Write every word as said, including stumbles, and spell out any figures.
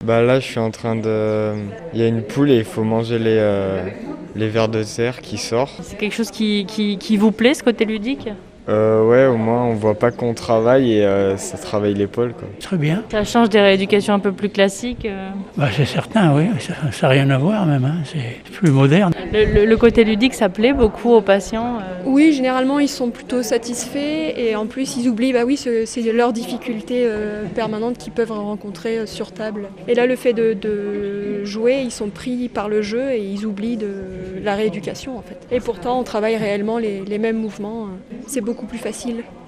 Bah là, je suis en train de... Il y a une poule et il faut manger les, euh, les vers de terre qui sortent. C'est quelque chose qui, qui, qui vous plaît, ce côté ludique? Euh, ouais, au moins on voit pas qu'on travaille et euh, ça travaille l'épaule, quoi. Très bien. Ça change des rééducations un peu plus classiques. euh. Bah, c'est certain, oui. Ça n'a rien à voir même. Hein. C'est plus moderne. Le, le- le côté ludique, ça plaît beaucoup aux patients. euh. Oui, généralement ils sont plutôt satisfaits et en plus ils oublient, bah oui, ce- c'est leurs difficultés euh, permanentes qu'ils peuvent rencontrer euh, sur table. Et là, le fait de, de jouer, ils sont pris par le jeu et ils oublient de la rééducation en fait. Et pourtant, on travaille réellement les, les mêmes mouvements. euh, C'est beaucoup plus facile.